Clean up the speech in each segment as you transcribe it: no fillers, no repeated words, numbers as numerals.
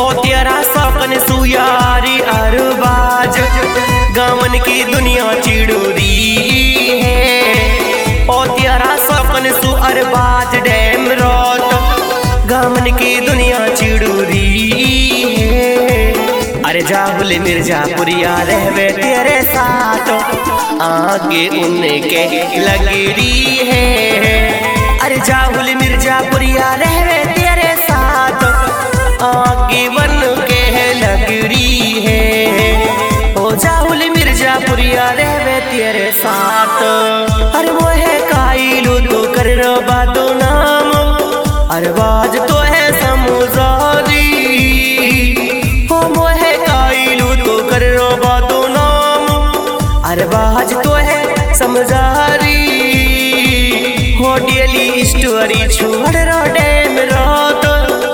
ओ तेरा सपन सुयारी अरबाज गावन की दुनिया चिड़ूरी है। ओ तेरा सपन सु अरबाज डैम रोत गावन की दुनिया चिड़ूरी है। अरे जाहुल मिर्जापुरिया रहवे तेरे साथ आगे उनके लगरी है। अरे जाहुल मिर्जापुरिया रहवे तेरे साथ आगे बन के लगरी है। ओ जाहुल मिर्जापुरिया रहवे तेरे साथ। अरे वो है काइलू तो कर बादो नाम अरबाज तो है समुजारी। ओ वो है काइलू तो कर बादो नाम अरबाज तो है समझारी। हो डेली स्टोरी छोड़ डैम रात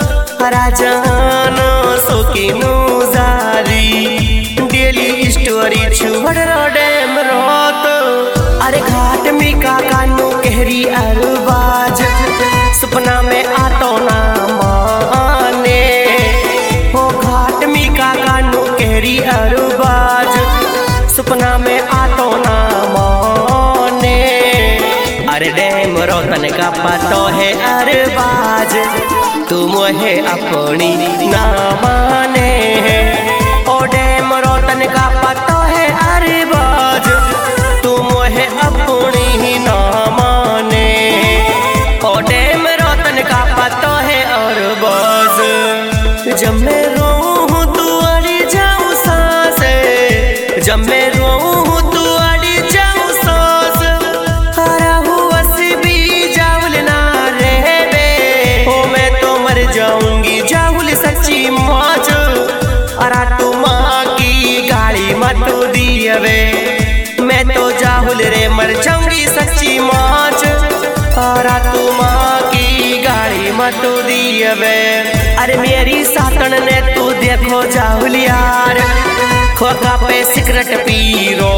राजान सोकिनो जारी। डेली स्टोरी छोड़ डैम रात। अरे घाट में का कानो कहरी अरबाज सपना में आतो ना माने। हो घाट में का कानो कहरी अरबाज सपना में आतो ना माने। अरे डैम रोतन का पतो है अरबाज तुम है अपनी ना माने। ओ डैम रोतन का पतो है अरबाज तुम है अपनी ना माने। ओ डैम रोतन का पतो है अरबाज। जब मैं रोऊं तू अड़ी जाऊं सांस, जब मैं रोऊं तू अड़ी जाऊं सांस। हरा हुआ सी भी जाहुल ना रहवे। ओ मैं तो मर जाऊंगी जाहुल सच्ची मौज। अरा तू माँ की गाड़ी मत दियवे। मैं तो जाहुल रे मर जाऊंगी सच्ची मौज। अरा तू माँ की गाड़ी मत दियवे। अरे मेरी सातन ने तू देखो जाहुल यार खोखा पे सिगरेट पी रो।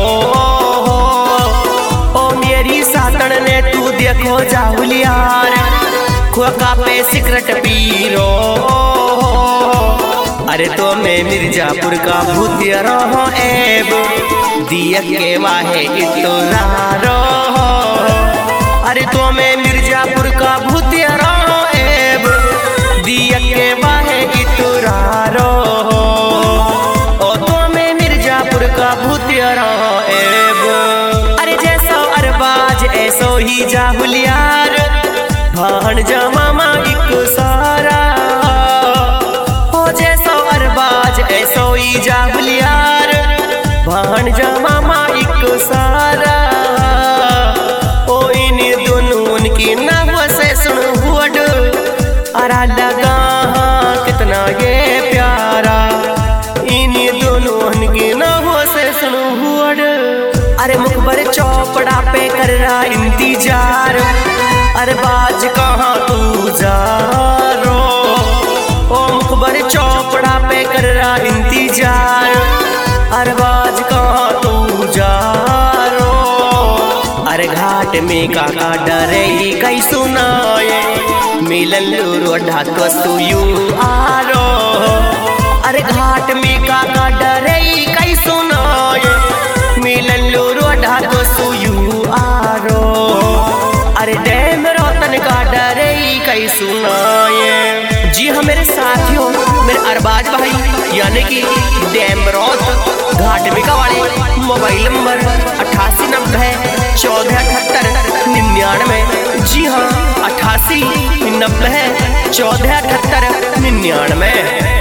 ओ मेरी सातन ने तू देखो जाहुल यार खोखा पे सिगरेट पी रो। अरे तो मैं मिर्जापुर का भूतिया रहो एब दिया के वाहे इतना रो। अरे तो मैं मिर्जापुर का भूतिया रहो एब दिया के वाहे इतना रो। ओ तो मैं मिर्जापुर का भूतिया रहो एब। अरे जैसो अरबाज ऐसो ही जाहुल यार भाण जा मामा एक सारा। हो जैसो अरबाज ऐसो ही जाहुल यार भाण जा मामा एक सारा। ओ इन दोनों उनकी नाव से सुन हुड अरा लगा कितना ये प्यारा। इन दोनों उनकी नाव से सुन हुड। अरे मुखबर चौपड़ा पे कर रहा इंतजार अरबाज कहाँ तू जा रो। ओ मुखबर चौपड़ा पे कर रहा इंतजार अरबाज कहाँ तू जा रो। अरे घाट में काका डरे कई सुनाए मिलन रोढ़ा तो सुयू आरो। अरे घाट में काका डरे कई सुनाए मिलन रोढ़ा तो सुयू आरो। अरे डैम रोतन का डरे कई सुनाए। जी हाँ मेरे साथियों, मेरे अरबाज भाई यानी कि डैम रोत घाट मिका वाले मोबाइल नंबर 8890147899। जी हाँ 8890147899।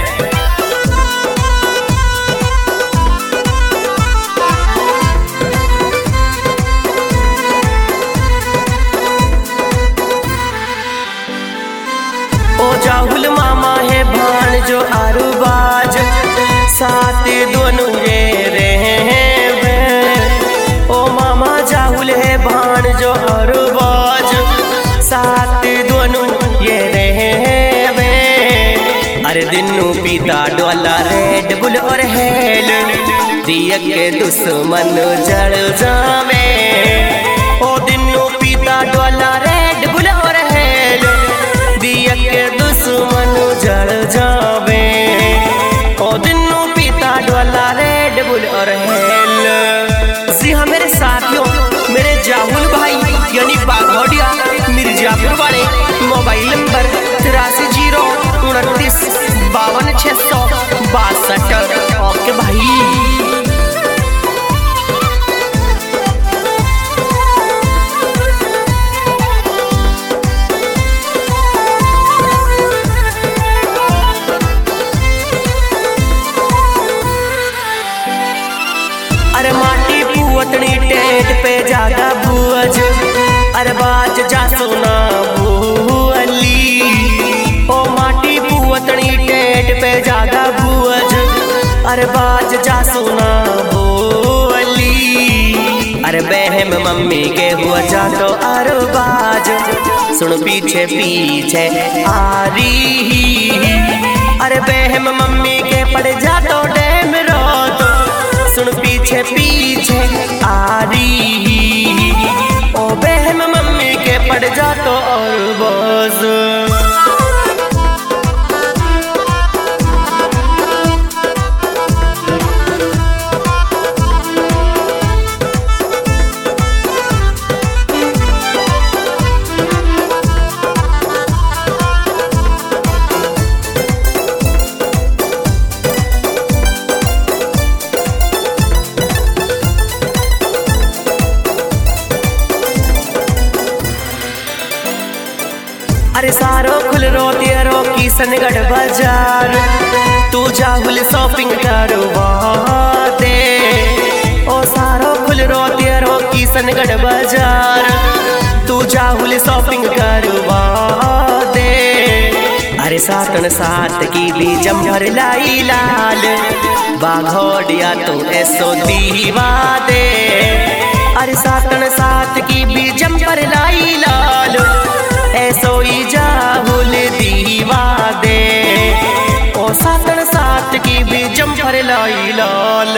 ओ जाहुल मामा है भाण जो अरबाज साथ दोनों ये रहे हैं। ओ मामा जाहुल है भाण जो अरबाज साथ दोनों ये रहे हैं। अरे दिनों पीता डोला रेड बुल और हेल दिया के दुश्मन जड़ जावे। ओ दिनों पीता डोला रेड बुल और हेल दिया के दुश्मन जड़ जावे। 662। ओके भाई। अरे माटी पुअतनी टेंट पे जागा बुअज, अरे बाज जा सोना बुअली। ओ माटी पुअतनी टेंट पे जागा बुअज, अरे बाज जा सोना बुअली। अरे बहम मम्मी के हुआ जा तो अरे बाज, सुन पीछे पीछे आ रही। अरे बहम मम्मी के पड़ जा तो डैम रोत, सुन पीछे पीछे आ रही। ओ बहम मम्मी के पड़ जा तो और बस। अरे सारो खुल रो तेरो किशनगढ़ बाजार, तू जाहुल शॉपिंग करवा दे। ओ सारो खुल रो तेरो किशनगढ़ बाजार, तू जाहुल शॉपिंग करवा दे। अरे सातन सात की भी जम्भर लाई लाल, बाघोड़िया तू ऐसो दीवा दे। अरे सातन सात की भी जम्भर लाई लाल, ऐसो ही जाहुल दीवा दे। ओ सातन सात की भी जम्भर लाई लाल।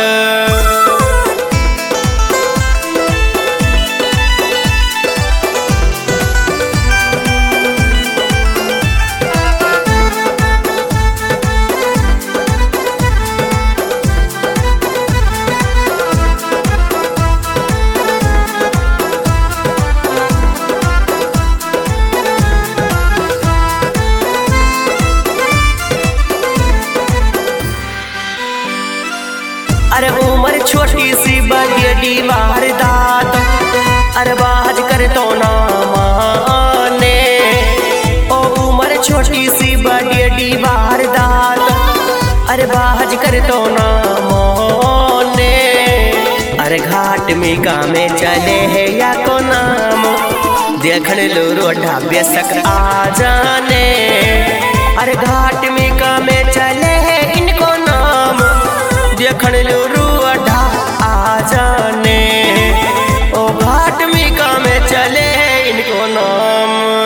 अरे उम्र छोटी सी बड़ी वारदात, अरे बाज कर तो ना माने। ओ उम्र छोटी सी बड़ी वारदात, अरे बाज कर तो ना माने। अरे घाट में कामे चले है या को नाम, देखन लो रोटा बेसक आ जाने। अरे घाट में कामे चले है इनको नाम, देखन लो रूढ़ा आ जाने। ओ घाट मीका में चले इनको नाम।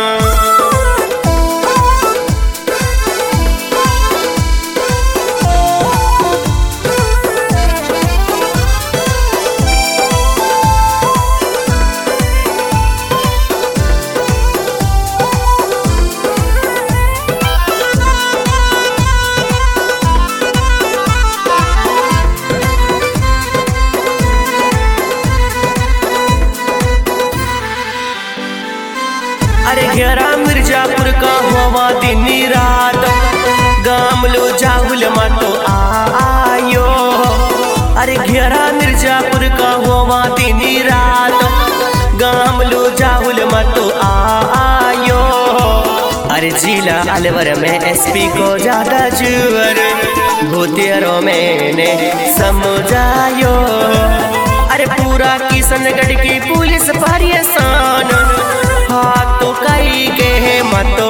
अरे घेरा मिर्जापुर का हुआ दिन रात, गामलो जाहुल मातो आयो। अरे घेरा मिर्जापुर का हुआ दिन रात, गामलो जाहुल मातो आयो। अरे जिला अलवर में एसपी को ज्यादा जुअर, भूतियरों मैंने समझायो। अरे पूरा किशनगढ़ की पुलिस परेशान, हाथ तो कई के मत